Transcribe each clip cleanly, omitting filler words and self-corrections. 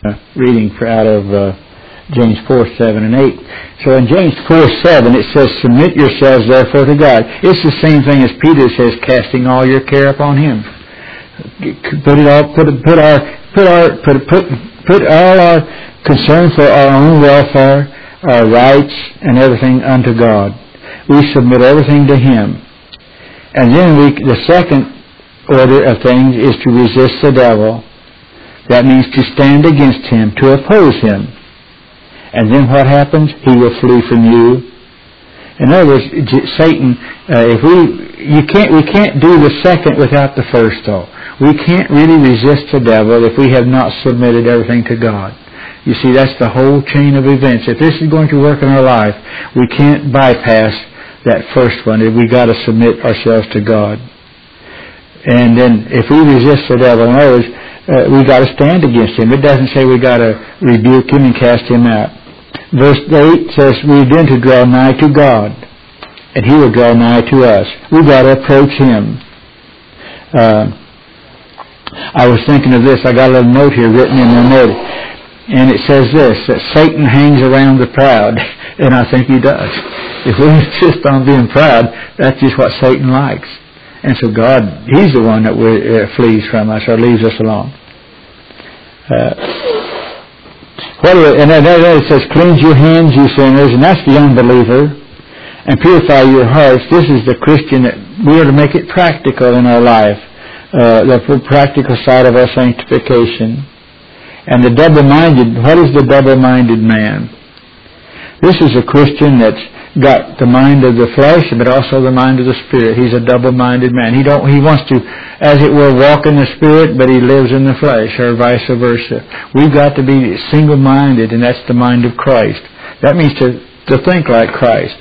reading out of James 4:7 and 8. So in James 4:7 it says, "Submit yourselves therefore to God." It's the same thing as Peter says, casting all your care upon Him. Put all our concern for our own welfare, our rights, and everything unto God. We submit everything to Him. And then the second order of things is to resist the devil. That means to stand against him, to oppose him. And then what happens? He will flee from you. In other words, Satan, we can't do the second without the first, though. We can't really resist the devil if we have not submitted everything to God. You see, that's the whole chain of events. If this is going to work in our life, we can't bypass that first one. We got to submit ourselves to God. And then if we resist the devil, in other words, we got to stand against him. It doesn't say we got to rebuke him and cast him out. Verse 8 says we're then to draw nigh to God, and He will draw nigh to us. We've got to approach Him. I was thinking of this. I got a little note here written in my note, and it says this, that Satan hangs around the proud, and I think he does. If we insist on being proud, that's just what Satan likes. And so God, He's the one that flees from us or leaves us alone. And then it says, "Cleanse your hands, you sinners," and that's the unbeliever, "and purify your hearts." This is the Christian that we are to make it practical in our life, the practical side of our sanctification. And the double-minded, what is the double-minded man? This is a Christian that's got the mind of the flesh, but also the mind of the Spirit. He's a double-minded man. He wants to, as it were, walk in the Spirit, but he lives in the flesh, or vice versa. We've got to be single-minded, and that's the mind of Christ. That means to think like Christ.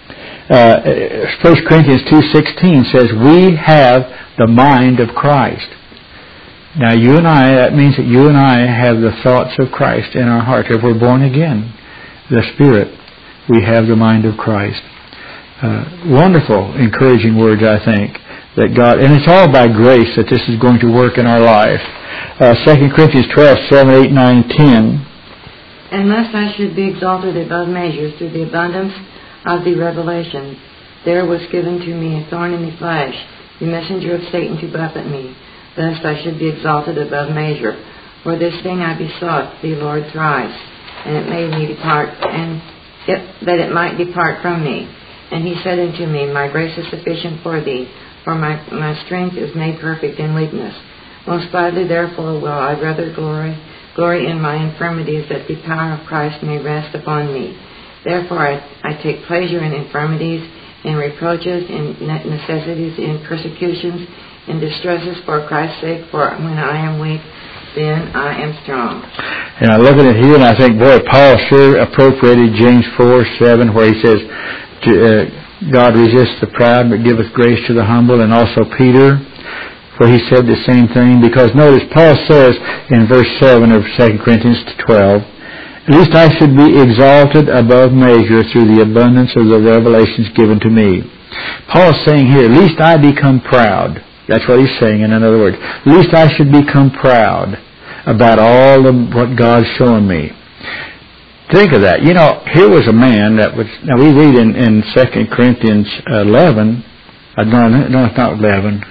1 Corinthians 2:16 says, "We have the mind of Christ." Now, that means that you and I have the thoughts of Christ in our heart. If we're born again, the Spirit, we have the mind of Christ. Wonderful, encouraging words, I think, that God, and it's all by grace that this is going to work in our life. 2 Corinthians 12:7, 8, 9, 10. "And lest I should be exalted above measure through the abundance of the revelation, there was given to me a thorn in the flesh, the messenger of Satan to buffet me, lest I should be exalted above measure. For this thing I besought the Lord thrice, and it made me depart, that it might depart from me. And He said unto me, My grace is sufficient for thee, for my strength is made perfect in weakness. Most gladly therefore will I rather glory in my infirmities, that the power of Christ may rest upon me. Therefore I take pleasure in infirmities, in reproaches, in necessities, in persecutions, in distresses for Christ's sake, for when I am weak, then I am strong." And I look at it here, and I think, boy, Paul sure appropriated James 4:7, where he says, God resists the proud, but giveth grace to the humble, and also Peter, where he said the same thing. Because notice, Paul says in verse 7 of 2 Corinthians 12, "At least I should be exalted above measure through the abundance of the revelations given to me." Paul is saying here, at least I become proud. That's what he's saying in other words. At least I should become proud about all of what God's shown me. Think of that. Here was a man that was, now we read in 2 Corinthians 11, no, it's not 11,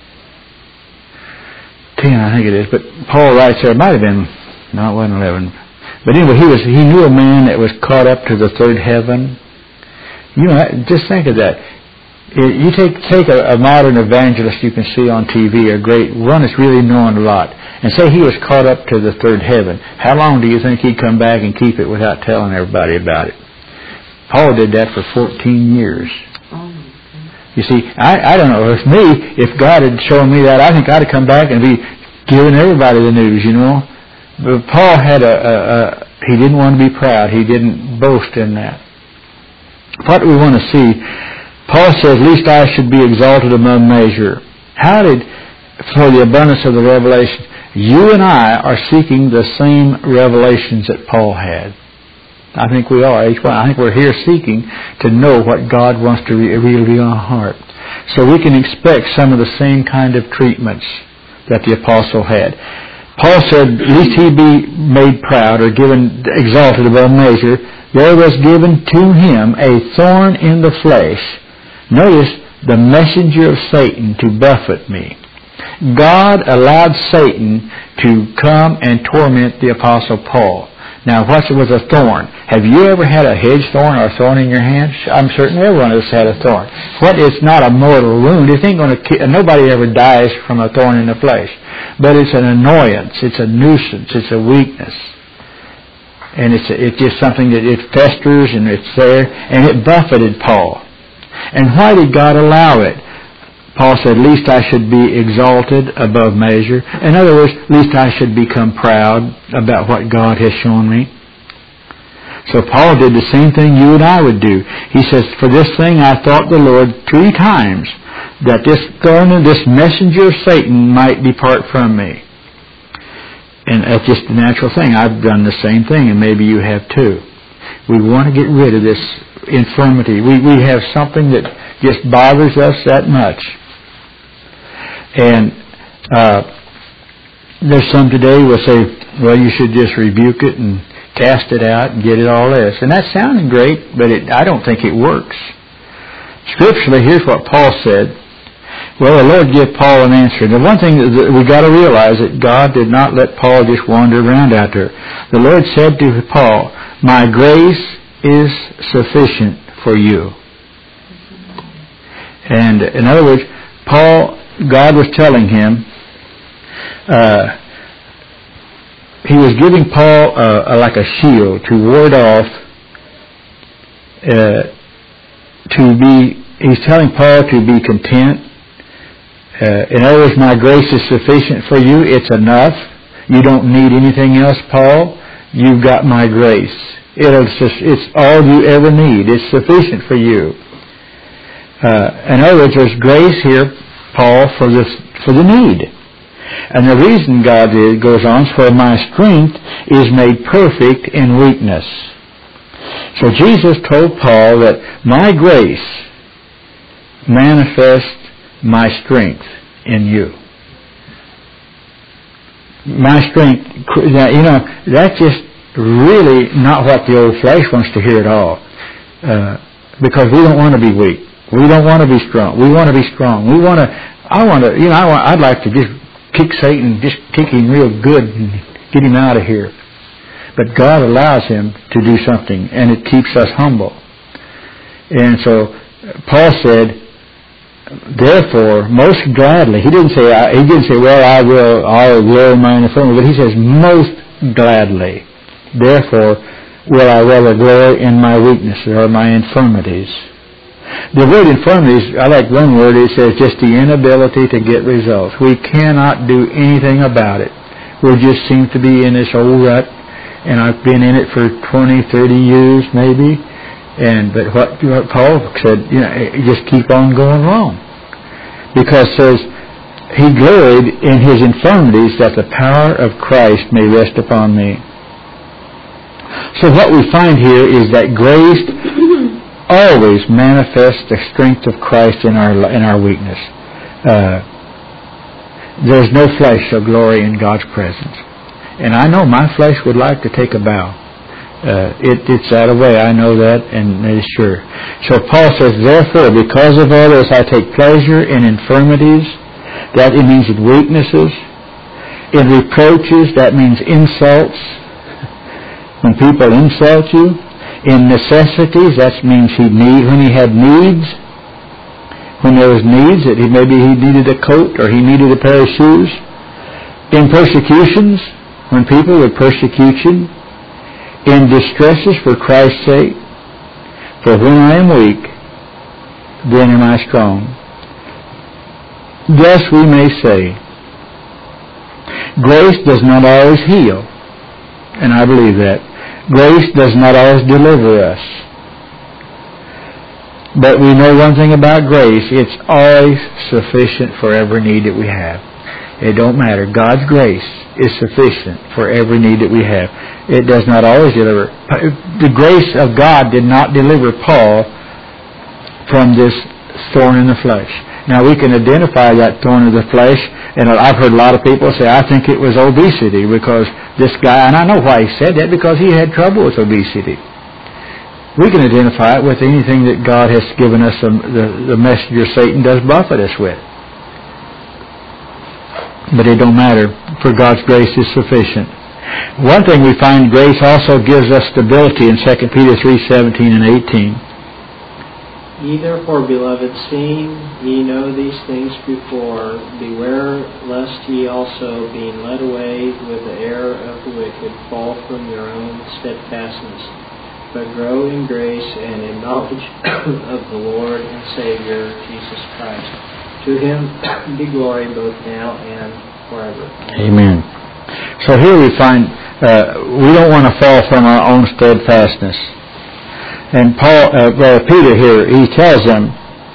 10 I think it is, but Paul writes there, it might have been, no, it wasn't 11. But anyway, he knew a man that was caught up to the third heaven. Just think of that. You take a modern evangelist you can see on TV, a great one that's really known a lot, and say he was caught up to the third heaven. How long do you think he'd come back and keep it without telling everybody about it? Paul did that for 14 years. You see, I don't know. If God had shown me that, I think I'd have come back and be giving everybody the news, But Paul had he didn't want to be proud. He didn't boast in that. What do we want to see? Paul says, "Least I should be exalted above measure." For the abundance of the revelation, you and I are seeking the same revelations that Paul had. I think we are. Each one. I think we're here seeking to know what God wants to reveal in our heart. So we can expect some of the same kind of treatments that the apostle had. Paul said, lest he be made proud or exalted above measure, there was given to him a thorn in the flesh. Notice, the messenger of Satan to buffet me. God allowed Satan to come and torment the Apostle Paul. Now, what was a thorn? Have you ever had a hedge thorn or a thorn in your hand? I'm certain everyone has had a thorn. It's not a mortal wound. It ain't going to kill. Nobody ever dies from a thorn in the flesh. But it's an annoyance. It's a nuisance. It's a weakness. And it's just something that it festers and it's there. And it buffeted Paul. And why did God allow it? Paul said, lest I should be exalted above measure. In other words, lest I should become proud about what God has shown me. So Paul did the same thing you and I would do. He says, for this thing I thought the Lord 3 times, that this thorn and this messenger of Satan might depart from me. And that's just the natural thing. I've done the same thing, and maybe you have too. We want to get rid of this infirmity. We have something that just bothers us that much. And there's some today will say, well, you should just rebuke it and cast it out and get it all this. And that sounds great, but I don't think it works. Scripturally, here's what Paul said. Well, the Lord gave Paul an answer. The one thing that we got to realize that God did not let Paul just wander around out there. The Lord said to Paul, my grace is sufficient for you. And in other words, God was telling him, he was giving Paul like a shield to ward off, he's telling Paul to be content. In other words, my grace is sufficient for you. It's enough. You don't need anything else, Paul. You've got my grace. It's all you ever need. It's sufficient for you. In other words, there's grace here, Paul, for the need. And the reason God goes on, for my strength is made perfect in weakness. So Jesus told Paul that my grace manifests my strength in you. My strength, that's just really not what the old flesh wants to hear at all. Because we don't want to be weak. We don't want to be strong. We want to be strong. I'd like to just kick Satan, just kick him real good and get him out of here. But God allows him to do something, and it keeps us humble. And so Paul said, therefore, most gladly, he didn't say, well, I will my infirmity, but he says, most gladly, therefore, will I rather glory in my weaknesses or my infirmities. The word infirmities, I like one word, it says just the inability to get results. We cannot do anything about it. We just seem to be in this old rut, and I've been in it for 20, 30 years maybe, but what Paul said, just keep on going wrong. Because it says, he gloried in his infirmities that the power of Christ may rest upon me. So what we find here is that grace always manifests the strength of Christ in our weakness. There's no flesh shall glory in God's presence. And I know my flesh would like to take a bow. It's that way, I know that, and it is sure. So Paul says, therefore, because of all this, I take pleasure in infirmities, that it means in weaknesses, in reproaches, that means insults, when people insult you, in necessities, that means when he had needs, when there was needs, that maybe he needed a coat or he needed a pair of shoes. In persecutions, when people would persecute you. In distresses for Christ's sake. For when I am weak, then am I strong. Thus we may say, grace does not always heal. And I believe that. Grace does not always deliver us. But we know one thing about grace, it's always sufficient for every need that we have. It don't matter. God's grace is sufficient for every need that we have. It does not always deliver. The grace of God did not deliver Paul from this thorn in the flesh. Now we can identify that thorn of the flesh, and I've heard a lot of people say, I think it was obesity because this guy, and I know why he said that, because he had trouble with obesity. We can identify it with anything that God has given us, the messenger Satan does buffet us with. But it don't matter, for God's grace is sufficient. One thing we find, grace also gives us stability in 2 Peter 3:17 and 18. Ye therefore, beloved, seeing ye know these things before, beware lest ye also, being led away with the error of the wicked, fall from your own steadfastness, but grow in grace and in knowledge of the Lord and Savior, Jesus Christ. To Him be glory both now and forever. Amen. So here we find we don't want to fall from our own steadfastness. And Peter here, he tells them,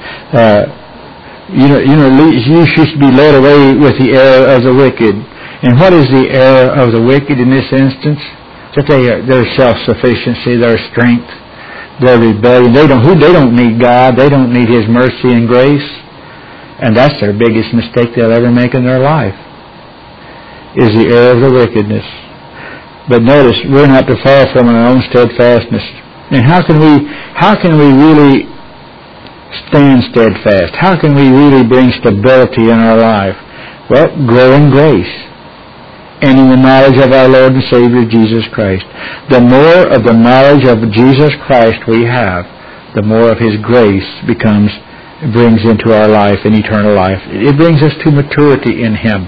you should be led away with the error of the wicked. And what is the error of the wicked in this instance? That their self-sufficiency, their strength, their rebellion. They don't need God. They don't need His mercy and grace. And that's their biggest mistake they'll ever make in their life, is the error of the wickedness. But notice, we're not to fall from our own steadfastness. And how can we really stand steadfast? How can we really bring stability in our life? Well, grow in grace and in the knowledge of our Lord and Savior Jesus Christ. The more of the knowledge of Jesus Christ we have, the more of His grace brings into our life in eternal life. It brings us to maturity in Him.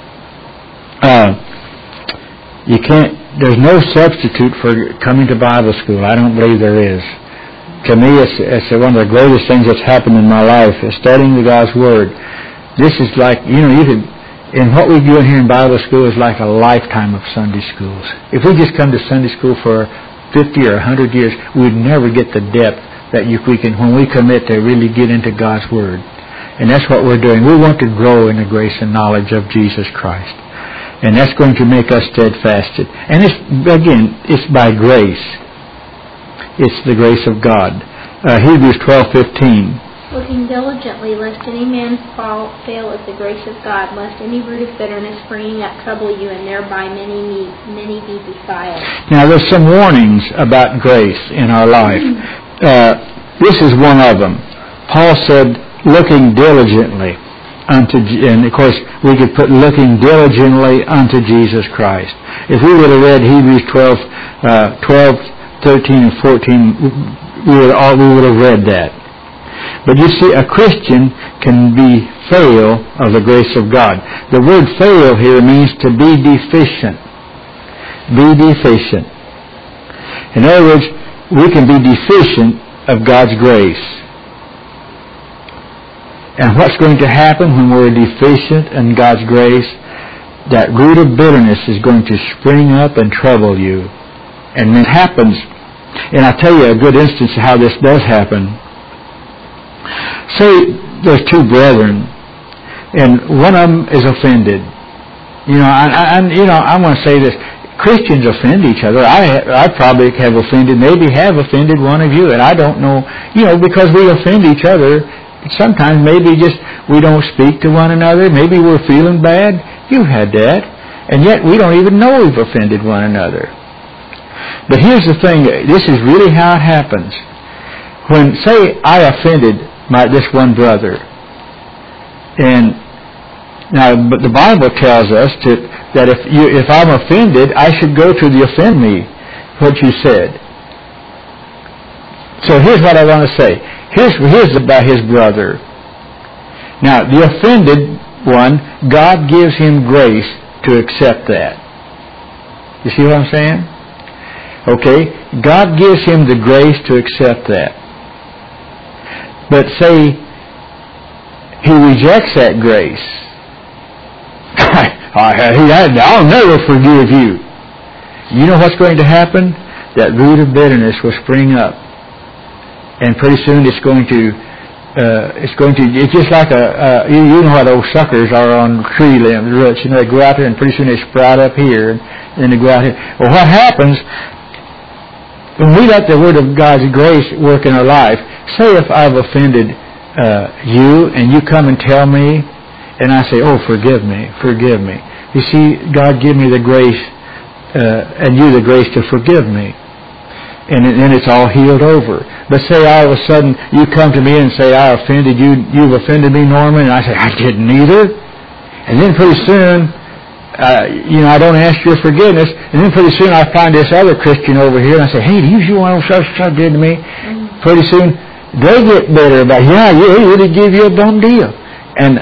There's no substitute for coming to Bible school. I don't believe there is. To me, it's one of the greatest things that's happened in my life, is studying God's Word. This is like, and what we do here in Bible school is like a lifetime of Sunday schools. If we just come to Sunday school for 50 or 100 years, we'd never get the depth that when we commit to really get into God's Word. And that's what we're doing. We want to grow in the grace and knowledge of Jesus Christ. And that's going to make us steadfast. And it's by grace. It's the grace of God. Hebrews 12:15. Looking diligently, lest any man fail of the grace of God, lest any root of bitterness springing up trouble you, and thereby many be defiled. Now, there's some warnings about grace in our life. This is one of them. Paul said, looking diligently and of course we could put looking diligently unto Jesus Christ. If we would have read Hebrews 12, 13, and 14, we would have read that. But you see, a Christian can be fail of the grace of God. The word fail here means to be deficient. Be deficient. In other words, we can be deficient of God's grace. And what's going to happen when we're deficient in God's grace? That root of bitterness is going to spring up and trouble you. And it happens. And I'll tell you a good instance of how this does happen. Say there's two brethren, and one of them is offended. I want to say this. Christians offend each other. I probably have offended one of you, and I don't know, because we offend each other. Sometimes maybe just we don't speak to one another. Maybe we're feeling bad. You've had that. And yet we don't even know we've offended one another. But here's the thing. This is really how it happens. When, say, I offended this one brother. And now, but the Bible tells us that if I'm offended, I should go to the offend me, what you said. So here's what I want to say. Here's about his brother. Now, the offended one, God gives him grace to accept that. You see what I'm saying? Okay? God gives him the grace to accept that. But say he rejects that grace. I'll never forgive you. You know what's going to happen? That root of bitterness will spring up. And pretty soon it's just like you know how those suckers are on tree limbs, roots. They go out there and pretty soon they sprout up here and then they go out here. Well, what happens when we let the Word of God's grace work in our life? Say if I've offended you, and you come and tell me, and I say, oh, forgive me, forgive me. You see, God give me the grace, and you the grace to forgive me. And then it's all healed over. But say all of a sudden you come to me and say, I offended you, you've offended me, Norman, and I say, I didn't either. And then pretty soon, I don't ask your forgiveness, and then pretty soon I find this other Christian over here, and I say, hey, do you want to such did to me? Mm-hmm. Pretty soon, they get bitter about, he really give you a bum deal. And,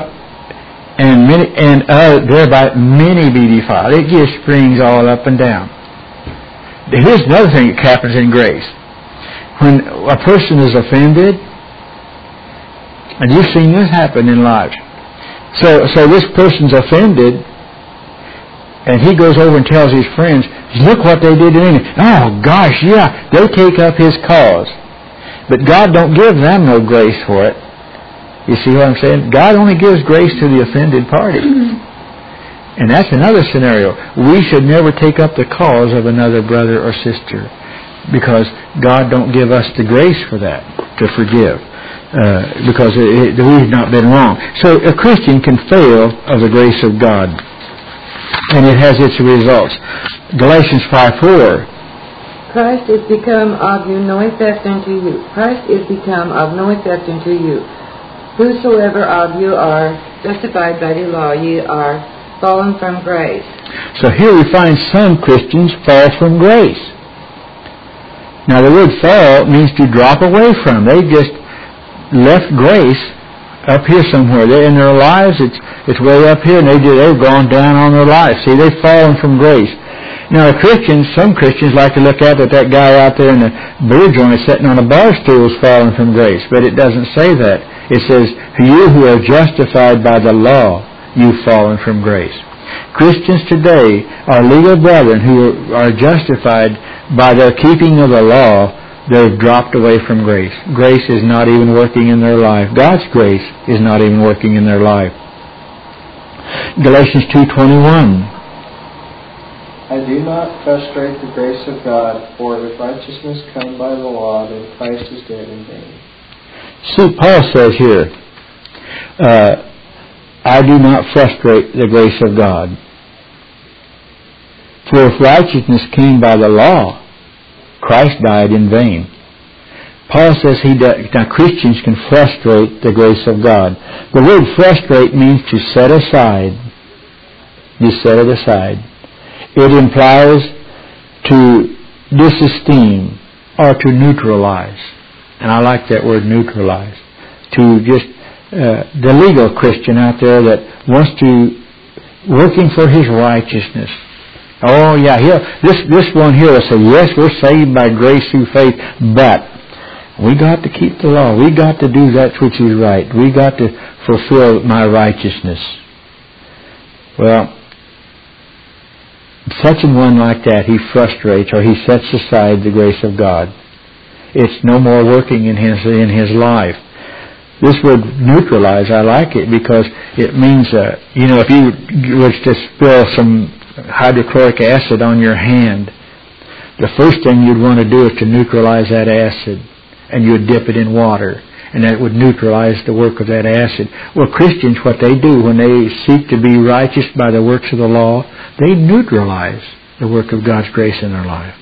thereby many be defiled. It just springs all up and down. Here's another thing that happens in grace. When a person is offended, and you've seen this happen in life. So this person's offended, and he goes over and tells his friends, look what they did to me. Oh gosh, yeah, they take up his cause. But God don't give them no grace for it. You see what I'm saying? God only gives grace to the offended party. And that's another scenario. We should never take up the cause of another brother or sister, because God don't give us the grace for that, to forgive, because we've not been wrong. So a Christian can fail of the grace of God, and it has its results. Galatians 5:4. Christ is become of you no effect unto you. Christ is become of no effect unto you. Whosoever of you are justified by the law, ye are fallen from grace. So here we find some Christians fall from grace. Now the word fall means to drop away from. They just left grace up here somewhere. In their lives, it's way up here, and they've gone down on their lives. See, they've fallen from grace. Now some Christians like to look at that guy out there in the beer joint sitting on a bar stool is fallen from grace. But it doesn't say that. It says, you who are justified by the law, you've fallen from grace. Christians today are legal brethren who are justified by their keeping of the law. They've dropped away from grace. Grace is not even working in their life. God's grace is not even working in their life. Galatians 2:21. I do not frustrate the grace of God, for if righteousness come by the law, then Christ is dead in vain. See, Paul says here, I do not frustrate the grace of God. For if righteousness came by the law, Christ died in vain. Paul says now Christians can frustrate the grace of God. The word frustrate means to set aside. You set it aside. It implies to disesteem or to neutralize. And I like that word, neutralize. To just the legal Christian out there that wants to, working for his righteousness. Oh yeah, this one here will say, yes, we're saved by grace through faith, but we got to keep the law. We got to do that which is right. We got to fulfill my righteousness. Well, such a one like that, he frustrates or he sets aside the grace of God. It's no more working in his life. This word neutralize, I like it because it means, if you was to spill some hydrochloric acid on your hand, the first thing you'd want to do is to neutralize that acid, and you'd dip it in water, and that would neutralize the work of that acid. Well, Christians, what they do when they seek to be righteous by the works of the law, they neutralize the work of God's grace in their life.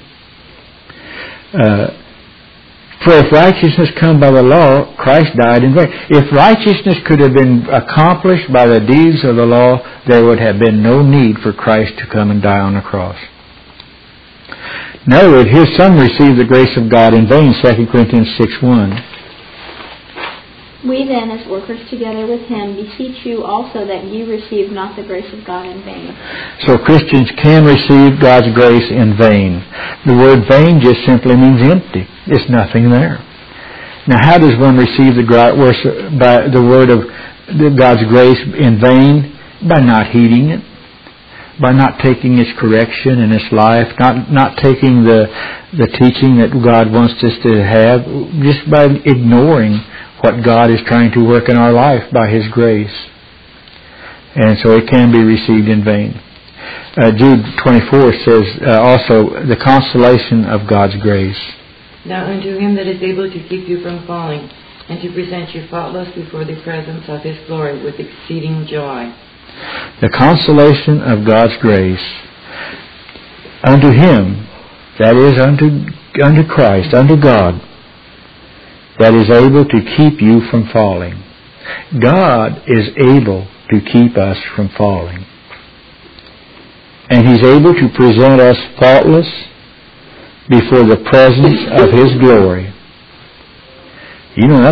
For if righteousness come by the law, Christ died in vain. If righteousness could have been accomplished by the deeds of the law, there would have been no need for Christ to come and die on the cross. In other words, here some receive the grace of God in vain, 2 Corinthians 6:1. We then, as workers together with him, beseech you also that you receive not the grace of God in vain. So Christians can receive God's grace in vain. The word vain just simply means empty. It's nothing there. Now, how does one receive by the word of God's grace in vain? By not heeding it, by not taking its correction in its life, not taking the teaching that God wants us to have, just by ignoring what God is trying to work in our life by His grace. And so it can be received in vain. Jude 24 says also the consolation of God's grace. Now unto Him that is able to keep you from falling, and to present you faultless before the presence of His glory with exceeding joy. The consolation of God's grace unto Him, that is unto Christ, unto God, that is able to keep you from falling. God is able to keep us from falling. And He's able to present us faultless before the presence of His glory. You know,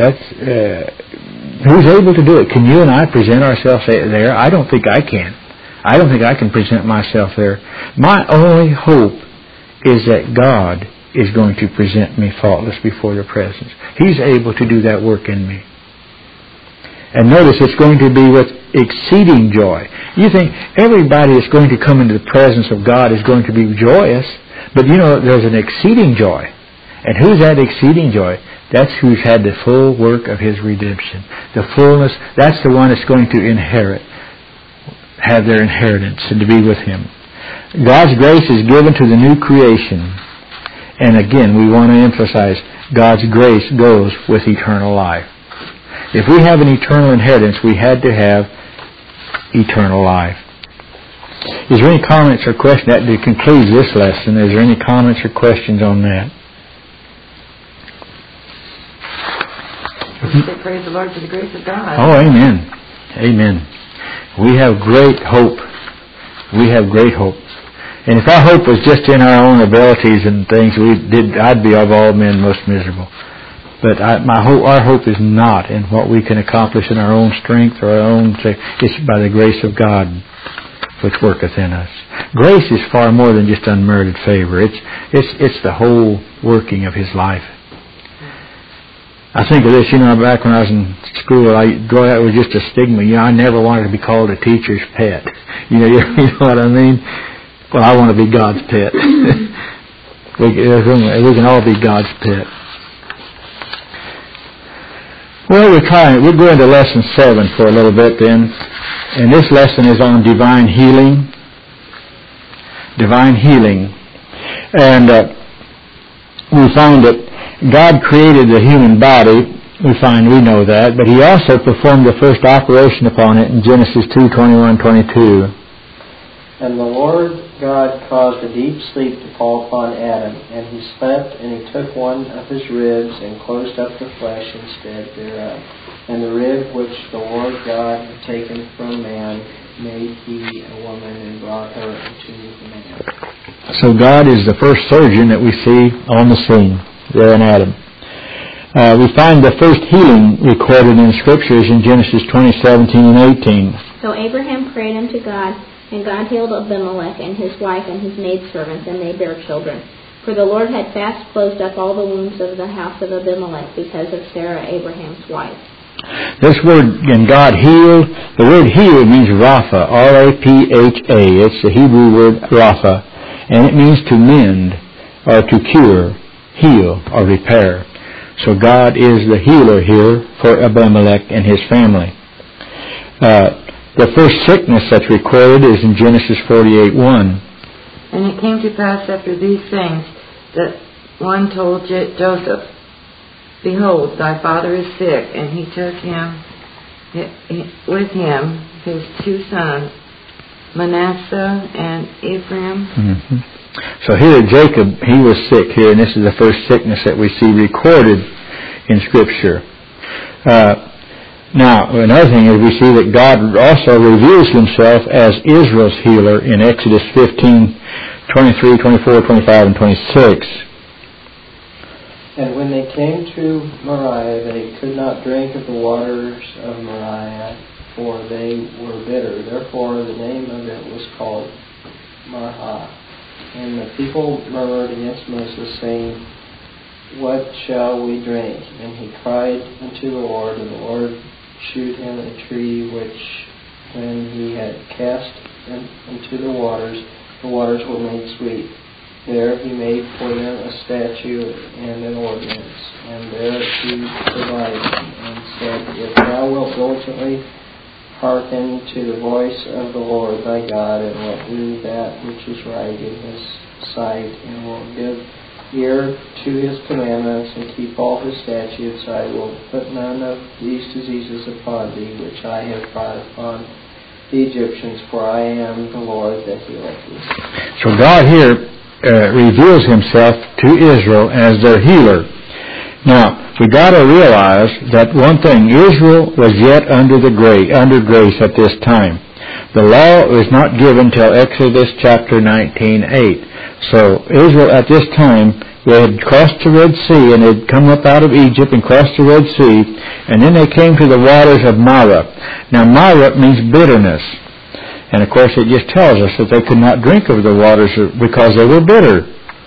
who's able to do it? Can you and I present ourselves there? I don't think I can. I don't think I can present myself there. My only hope is that God is going to present me faultless before the presence. He's able to do that work in me. And notice it's going to be with exceeding joy. You think everybody that's going to come into the presence of God is going to be joyous, but you know there's an exceeding joy. And who's that exceeding joy? That's who's had the full work of His redemption. The fullness, that's the one that's going to have their inheritance and to be with Him. God's grace is given to the new creation. And again, we want to emphasize, God's grace goes with eternal life. If we have an eternal inheritance, we had to have eternal life. Is there any comments or questions? That concludes this lesson. Is there any comments or questions on that? Praise the Lord for the grace of God. Oh, amen. Amen. We have great hope. We have great hope. And if our hope was just in our own abilities and things, I'd be of all men most miserable. But our hope is not in what we can accomplish in our own strength or our own. It's by the grace of God which worketh in us. Grace is far more than just unmerited favor. It's the whole working of His life. I think of this, back when I was in school, that was just a stigma. I never wanted to be called a teacher's pet. You know what I mean? Well, I want to be God's pet. We can all be God's pet. Well, we'll go into lesson 7 for a little bit then. And this lesson is on divine healing. Divine healing. And we find that God created the human body. We know that. But He also performed the first operation upon it in Genesis 2:21-22. And the Lord God caused a deep sleep to fall upon Adam, and he slept, and He took one of his ribs, and closed up the flesh instead thereof. And the rib which the Lord God had taken from man made He a woman, and brought her unto the man. So God is the first surgeon that we see on the scene there in Adam. We find the first healing recorded in Scriptures in Genesis 20:17-18. So Abraham prayed unto God, and God healed Abimelech and his wife and his maidservants, and they bare children. For the Lord had fast closed up all the wombs of the house of Abimelech because of Sarah, Abraham's wife. This word, and God healed, the word heal means Rapha, R-A-P-H-A. It's the Hebrew word Rapha, and it means to mend, or to cure, heal, or repair. So God is the healer here for Abimelech and his family. The first sickness that's recorded is in Genesis 48:1. And it came to pass after these things that one told Joseph, Behold, thy father is sick. And he took with him his 2 sons, Manasseh and Ephraim. Mm-hmm. So here Jacob, he was sick here, and this is the first sickness that we see recorded in Scripture. Now, another thing is we see that God also reveals Himself as Israel's healer in Exodus 15:23, 24, 25, and 26. And when they came to Moriah, they could not drink of the waters of Moriah, for they were bitter. Therefore the name of it was called Marah. And the people murmured against Moses, saying, What shall we drink? And he cried unto the Lord, and the Lord shewed him a tree which, when he had cast into the waters were made sweet. There he made for them a statute and an ordinance, and there he provided and said, If thou wilt diligently hearken to the voice of the Lord thy God, and wilt do that which is right in His sight, and will give ear to his commandments, and keep all his statutes, I will put none of these diseases upon thee, which I have brought upon the Egyptians, for I am the Lord that healeth thee. So God here reveals himself to Israel as their healer. Now, we got to realize that one thing, Israel was yet under grace at this time. The law was not given till Exodus chapter 19:8. So Israel at this time, they had crossed the Red Sea and had come up out of Egypt and crossed the Red Sea, and then they came to the waters of Marah. Now Marah means bitterness. And of course it just tells us that they could not drink of the waters because they were bitter.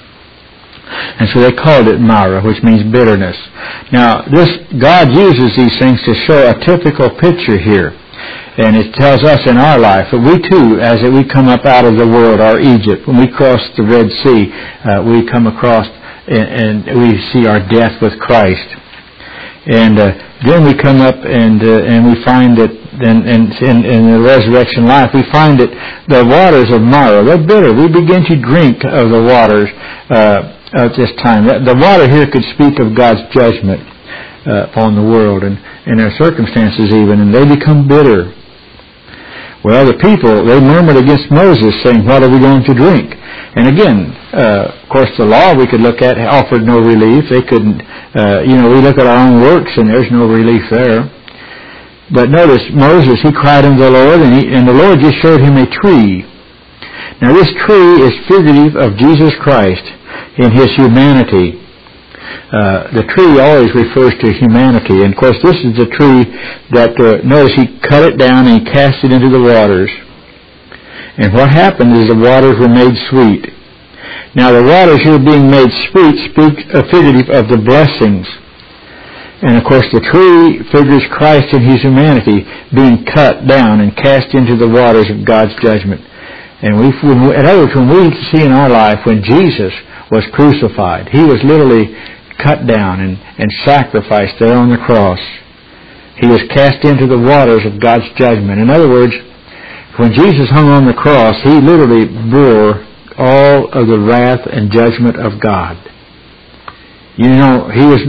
And so they called it Marah, which means bitterness. Now God uses these things to show a typical picture here. And it tells us in our life that we too, as we come up out of the world, our Egypt, when we cross the Red Sea, we come across and we see our death with Christ. And then we come up and we find that in the resurrection life, we find that the waters of Marah, they're bitter. We begin to drink of the waters at this time. The water here could speak of God's judgment upon the world and their circumstances even, and they become bitter. Well, the people, they murmured against Moses, saying, what are we going to drink? And again, of course, the law we could look at offered no relief. They couldn't, we look at our own works and there's no relief there. But notice, Moses, he cried unto the Lord, and the Lord just showed him a tree. Now this tree is figurative of Jesus Christ in his humanity. The tree always refers to humanity. And of course, this is the tree that, notice he cut it down and he cast it into the waters. And what happened is the waters were made sweet. Now the waters here being made sweet speak figurative of the blessings. And of course the tree figures Christ in his humanity being cut down and cast into the waters of God's judgment. And in other words, when we see in our life when Jesus was crucified, he was literally cut down and sacrificed there on the cross. He was cast into the waters of God's judgment. In other words, when Jesus hung on the cross, he literally bore all of the wrath and judgment of God. You know,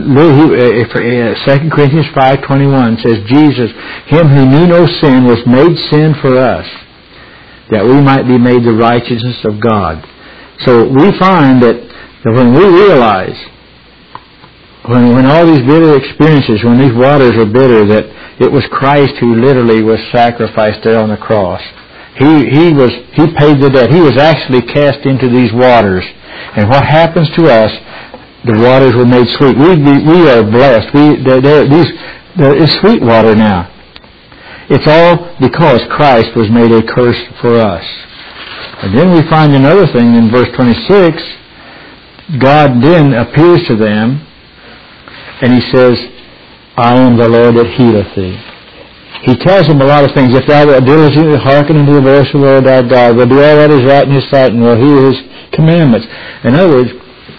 2 Corinthians 5:21 says, Jesus, him who knew no sin, was made sin for us, that we might be made the righteousness of God. So we find that when we realize, when all these bitter experiences, when these waters are bitter, that it was Christ who literally was sacrificed there on the cross. He paid the debt. He was actually cast into these waters. And what happens to us, the waters were made sweet. We are blessed. It's sweet water now. It's all because Christ was made a curse for us. And then we find another thing in verse 26. God then appears to them and he says, I am the Lord that healeth thee. He tells them a lot of things. If thou wilt diligently hearken unto the voice of the Lord thy God, will do all that is right in his sight, and will hear his commandments. In other words,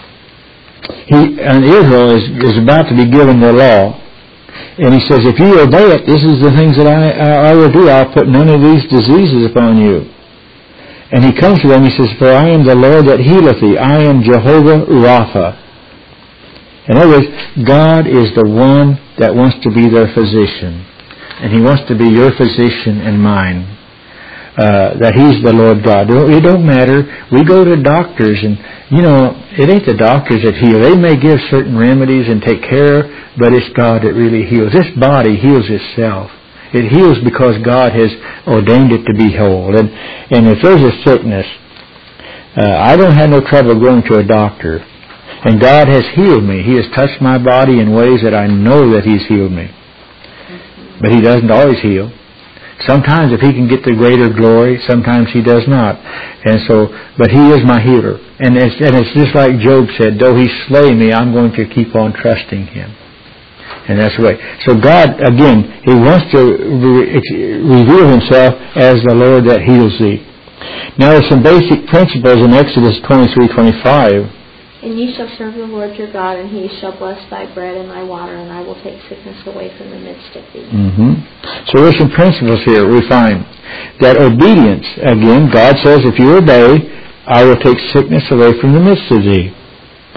Israel is about to be given the law. And he says, if you obey it, this is the things that I will do. I'll put none of these diseases upon you. And he comes to them, he says, for I am the Lord that healeth thee. I am Jehovah Rapha. In other words, God is the one that wants to be their physician. And he wants to be your physician and mine. That he's the Lord God. It don't matter. We go to doctors and, it ain't the doctors that heal. They may give certain remedies and take care, but it's God that really heals. This body heals itself. It heals because God has ordained it to be whole. And if there's a sickness, I don't have no trouble going to a doctor. And God has healed me. He has touched my body in ways that I know that he's healed me. But he doesn't always heal. Sometimes if he can get the greater glory, sometimes he does not. And so, but he is my healer. And it's just like Job said, though he slay me, I'm going to keep on trusting him. And that's the way. So God, again, he wants to reveal himself as the Lord that heals thee. Now there's some basic principles in Exodus 23:25. And ye shall serve the Lord your God, and he shall bless thy bread and thy water, and I will take sickness away from the midst of thee. So there's some principles here we find. That obedience, again, God says, if you obey, I will take sickness away from the midst of thee.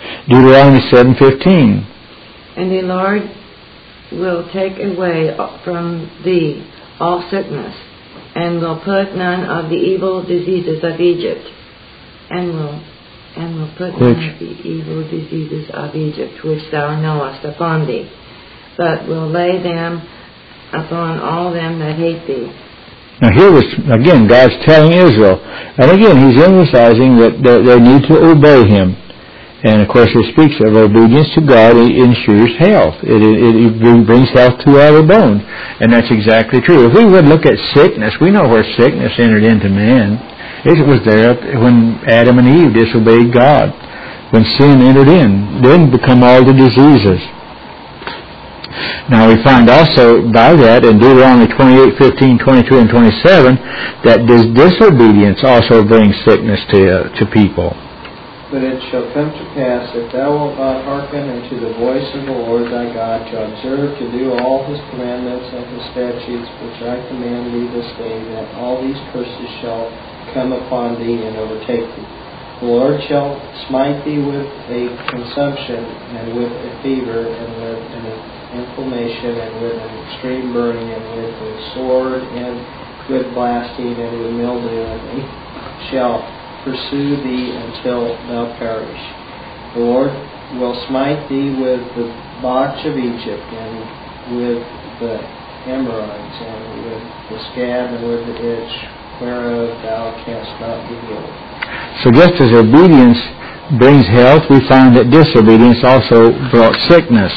Deuteronomy 7:15. And the Lord will take away from thee all sickness, and will put none of the evil diseases of Egypt, and will put none of the evil diseases of Egypt, which thou knowest, upon thee, but will lay them upon all them that hate thee. Now here was, again, God's telling Israel, and again, He's emphasizing that they need to obey Him. And of course, it speaks of obedience to God. It ensures health. It brings health to our bones. And that's exactly true. If we would look at sickness, we know where sickness entered into man. It was there when Adam and Eve disobeyed God. When sin entered in, then become all the diseases. Now we find also by that in Deuteronomy 28:15, 22, and 27 that this disobedience also brings sickness to people. But it shall come to pass, if thou wilt not hearken unto the voice of the Lord thy God, to observe to do all His commandments and His statutes which I command thee this day, that all these curses shall come upon thee and overtake thee. The Lord shall smite thee with a consumption, and with a fever, and with an inflammation, and with an extreme burning, and with a sword, and with blasting, and with mildew, and he shall pursue thee until thou perish. The Lord will smite thee with the botch of Egypt, and with the hemorrhoids, and with the scab, and with the itch, whereof thou canst not be healed. So just as obedience brings health, we find that disobedience also brought sickness.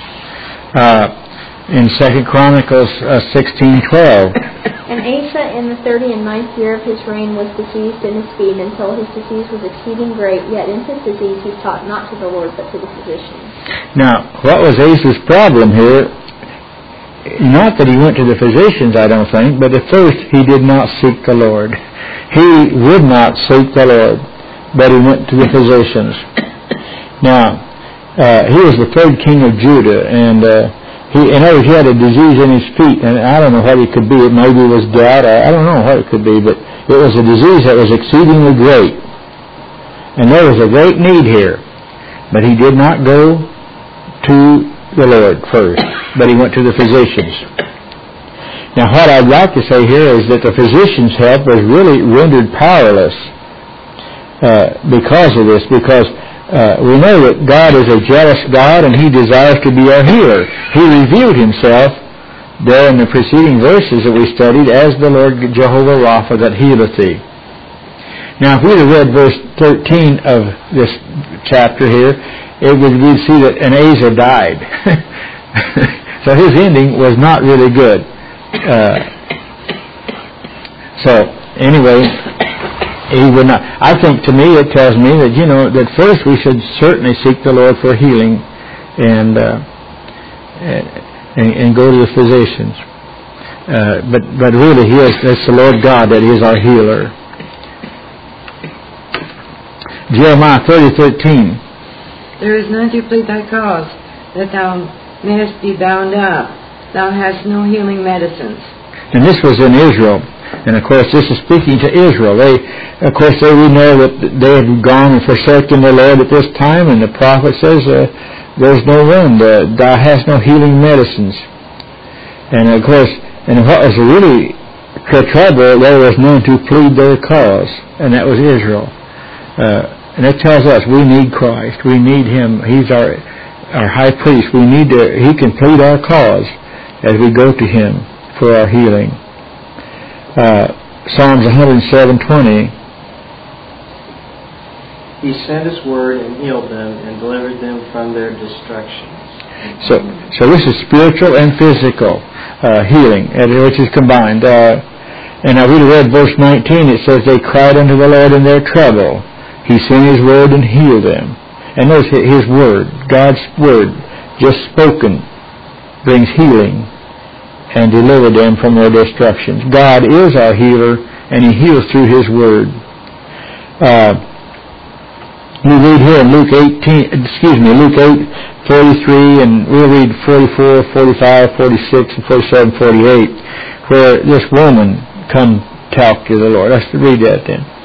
In 2 Chronicles 16:12. And Asa in the 39th year of his reign was diseased in his feet until his disease was exceeding great, yet in his disease he sought not to the Lord but to the physicians. Now, what was Asa's problem here? Not that he went to the physicians, I don't think, but at first he did not seek the Lord. He would not seek the Lord, but he went to the physicians. Now, he was the third king of Judah, and he had a disease in his feet, and I don't know what it could be. It maybe was gout. I don't know what it could be, but it was a disease that was exceedingly great. And there was a great need here. But he did not go to the Lord first, but he went to the physicians. Now what I'd like to say here is that the physician's help was really rendered powerless because of this, because we know that God is a jealous God, and He desires to be our healer. He revealed Himself there in the preceding verses that we studied as the Lord Jehovah Rapha that healeth thee. Now, if we'd have read verse 13 of this chapter here, we'd see that Asa died. So his ending was not really good. So, anyway, he would not. I think, to me, it tells me that, that first we should certainly seek the Lord for healing and go to the physicians. But really, it's the Lord God that is our healer. Jeremiah 30:13. There is none to plead thy cause, that thou mayest be bound up. Thou hast no healing medicines. And this was in Israel. And of course, this is speaking to Israel. We know that they had gone and forsaken the Lord at this time, and the prophet says, there's no one, thou hast no healing medicines. And of course, and what was really the trouble, there was none to plead their cause, and that was Israel. And it tells us we need Christ. We need Him. He's our high priest. He can plead our cause as we go to Him for our healing. Psalms 107:20. He sent His word and healed them and delivered them from their destructions. So this is spiritual and physical healing, which is combined. And I read verse 19. It says, they cried unto the Lord in their trouble. He sent His word and healed them. And notice His word, God's word, just spoken, brings healing and delivered them from their destructions. God is our healer, and He heals through His word. We read here in Luke 8:43, and we'll read 44, 45, 46, and 47, 48, where this woman come talk to the Lord. Let's read that then. And a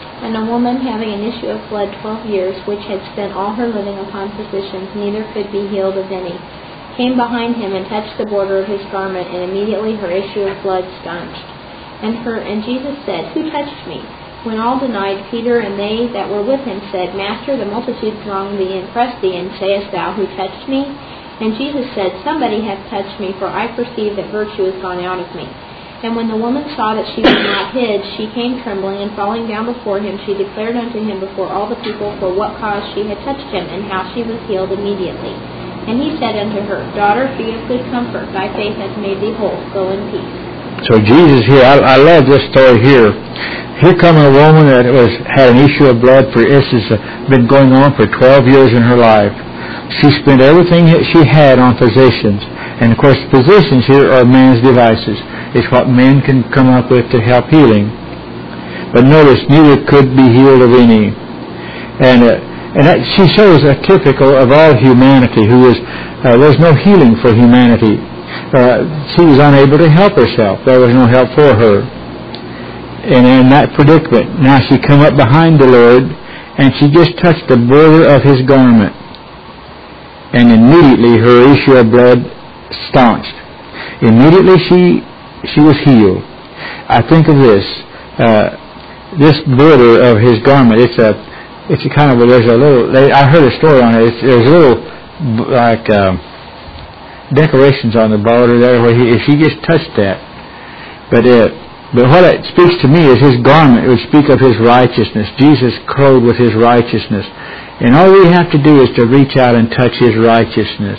woman having an issue of blood 12 years, which had spent all her living upon physicians, neither could be healed of any, came behind him and touched the border of his garment, and immediately her issue of blood stanched. And Jesus said, Who touched me? When all denied, Peter and they that were with him said, Master, the multitude throng thee and press thee, and sayest thou, Who touched me? And Jesus said, Somebody hath touched me, for I perceive that virtue is gone out of me. And when the woman saw that she was not hid, she came trembling, and falling down before him, she declared unto him before all the people for what cause she had touched him, and how she was healed immediately. And he said unto her, Daughter, be of good comfort, thy faith hath made thee whole. Go in peace. So Jesus here, I love this story here. Here come a woman that had an issue of blood for this has been going on for 12 years in her life. She spent everything that she had on physicians. And of course, physicians here are man's devices. It's what men can come up with to help healing. But notice, neither could be healed of any. And that, she shows a typical of all humanity who is, there's no healing for humanity. She was unable to help herself. There was no help for her. And in that predicament, now she come up behind the Lord, and she just touched the border of his garment. And immediately her issue of blood staunched. Immediately she was healed. I think of this. This border of his garment, it's a kind of, there's a little, I heard a story on it. There's a little, like, decorations on the border there where if he just touched that. But what it speaks to me is his garment. It would speak of his righteousness. Jesus clothed with his righteousness. And all we have to do is to reach out and touch his righteousness.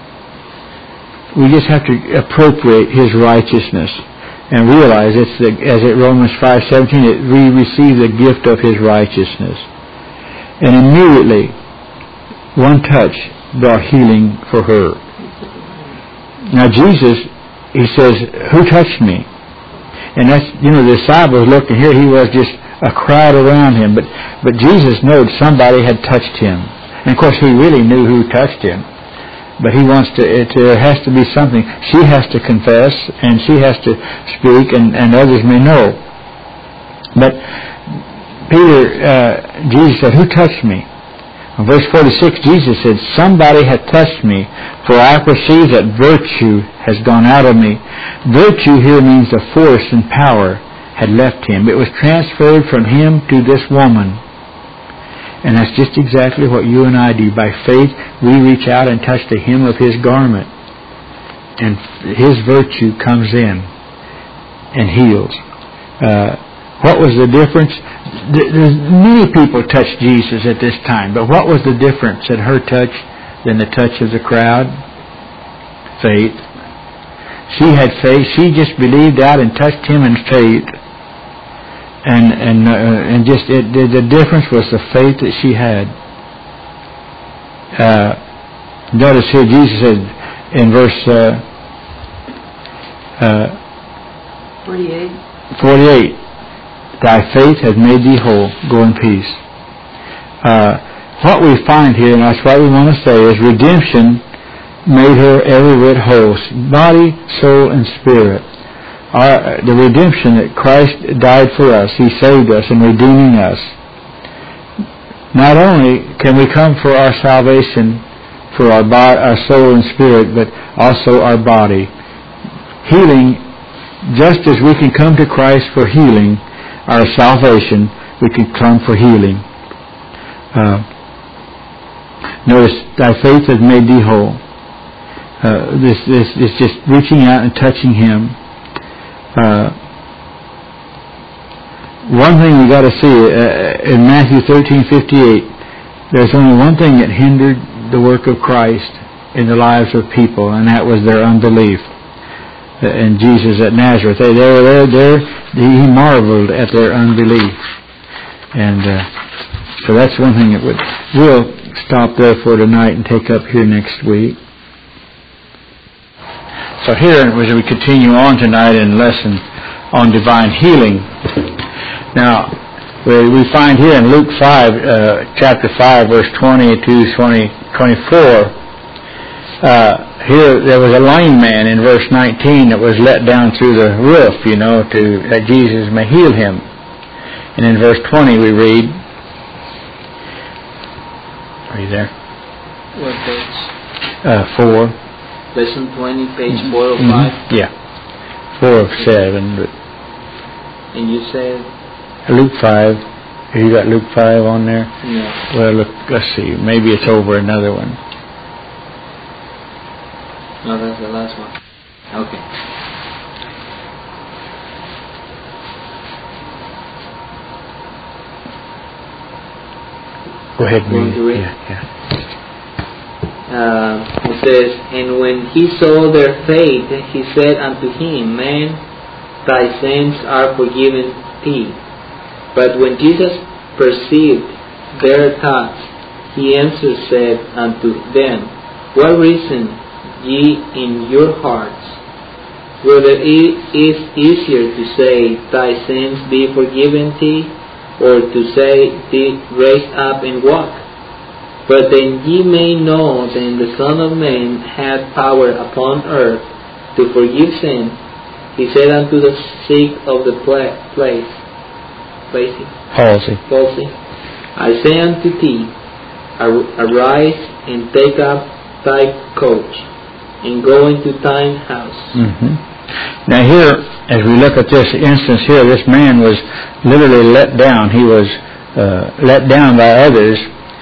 We just have to appropriate his righteousness and realize it's as at Romans 5:17, we receive the gift of his righteousness. And immediately, one touch brought healing for her. Now Jesus, he says, Who touched me? And that's, the disciples looked, and here he was, just a crowd around him. But Jesus knew somebody had touched him. And of course he really knew who touched him. But he wants there has to be something. She has to confess, and she has to speak, and others may know. But Jesus said, Who touched me? In verse 46, Jesus said, Somebody hath touched me, for I perceive that virtue has gone out of me. Virtue here means the force and power had left him. It was transferred from him to this woman. And that's just exactly what you and I do. By faith, we reach out and touch the hem of his garment. And his virtue comes in and heals. What was the difference? Many people touched Jesus at this time, but what was the difference at her touch than the touch of the crowd? Faith. She had faith. She just believed out and touched him in faith. And just the difference was the faith that she had. Notice here Jesus said in verse 48, Thy faith has made thee whole. Go in peace. What we find here, and that's what we want to say, is redemption made her every whit whole, body, soul, and spirit. The redemption that Christ died for us, he saved us in redeeming us. Not only can we come for our salvation, for our soul and spirit, but also our body. Healing, just as we can come to Christ for healing, our salvation, we can come for healing. Notice, thy faith has made thee whole. This is just reaching out and touching him. One thing we got to see in Matthew 13:58, there's only one thing that hindered the work of Christ in the lives of people, and that was their unbelief. And Jesus at Nazareth, he marveled at their unbelief. And so that's one thing that we'll stop there for tonight and take up here next week. So here, as we continue on tonight in lesson on divine healing, now we find here in Luke 5, chapter 5, verse 20 to 24, here there was a lame man in verse 19 that was let down through the roof, that Jesus may heal him. And in verse 20 we read, are you there? What page? 4. Lesson 20, page 4 of 5. Yeah. 4 of 7. But And you said? Luke 5. You got Luke 5 on there? Yeah. Well, look, let's see. Maybe it's over another one. No, that's the last one. Okay. Go ahead and Want to read? Yeah. It says, And when he saw their faith, he said unto him, Man, thy sins are forgiven thee. But when Jesus perceived their thoughts, he answered said unto them, What reason ye in your hearts? Whether it is easier to say, Thy sins be forgiven thee, or to say, Raise up and walk? But then ye may know that the Son of Man hath power upon earth to forgive sin. He said unto the sick of the palsy, I say unto thee, arise and take up thy coach, and go into thine house. Mm-hmm. Now here, as we look at this instance here, this man was literally let down. He was let down by others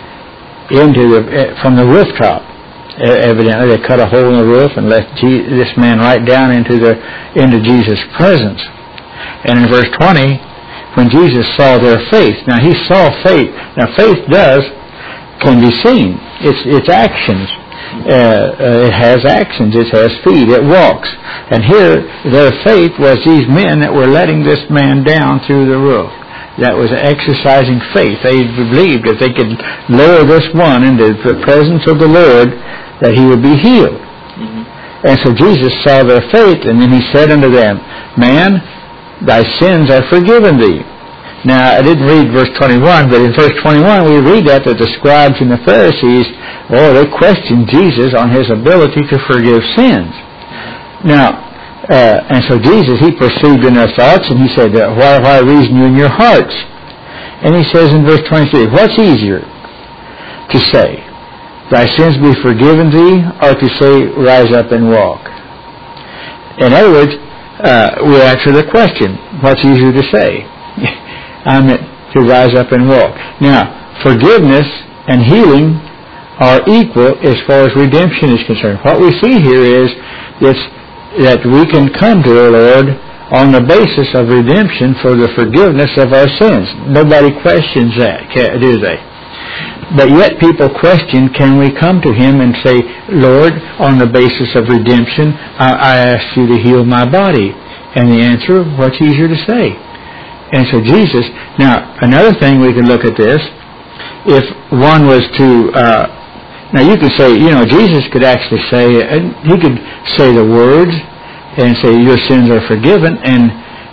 from the rooftop. Evidently, they cut a hole in the roof and let this man right down into Jesus' presence. And in verse 20, when Jesus saw their faith, now he saw faith. Now faith can be seen. It's actions. It has actions. It has feet. It walks. And here, their faith was these men that were letting this man down through the roof. That was exercising faith. They believed if they could lower this one into the presence of the Lord, that he would be healed. Mm-hmm. And so Jesus saw their faith, and then he said unto them, Man, thy sins are forgiven thee. Now, I didn't read verse 21, but in verse 21 we read that the scribes and the Pharisees, they questioned Jesus on his ability to forgive sins. Now, and so Jesus, he perceived in their thoughts, and he said, why reason you in your hearts? And he says in verse 23, what's easier to say? Thy sins be forgiven thee, or to say, rise up and walk? In other words, we answer the question, what's easier to say? I meant to rise up and walk. Now, forgiveness and healing are equal as far as redemption is concerned. What we see here is that we can come to the Lord on the basis of redemption for the forgiveness of our sins. Nobody questions that, do they? But yet people question, can we come to Him and say, Lord, on the basis of redemption, I ask you to heal my body? And the answer, what's easier to say? And so Jesus, now another thing we can look at this, if one was to, now you could say, Jesus could actually say, he could say the words and say, your sins are forgiven, and,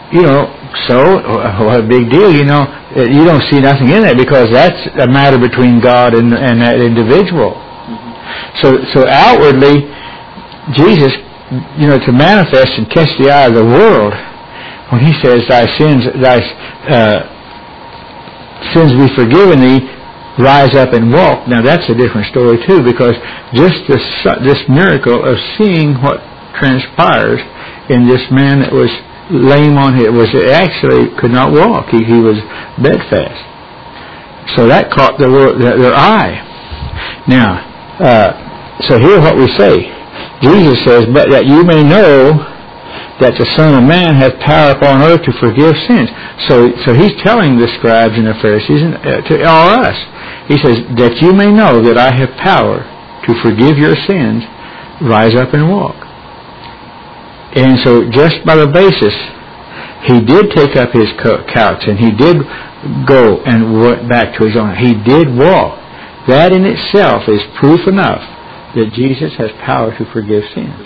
so, what a big deal, you don't see nothing in that because that's a matter between God and that individual. Mm-hmm. So outwardly, Jesus, to manifest and catch the eye of the world, when he says, thy sins be forgiven thee, rise up and walk. Now that's a different story too, because just this miracle of seeing what transpires in this man that was lame on his, actually could not walk. He was bedfast. So that caught their eye. Now, so here what we say. Jesus says, but that you may know that the Son of Man hath power upon earth to forgive sins. So he's telling the scribes and the Pharisees and to all us. He says, that you may know that I have power to forgive your sins, rise up and walk. And so just by the basis, he did take up his couch and he did go and went back to his own. He did walk. That in itself is proof enough that Jesus has power to forgive sins.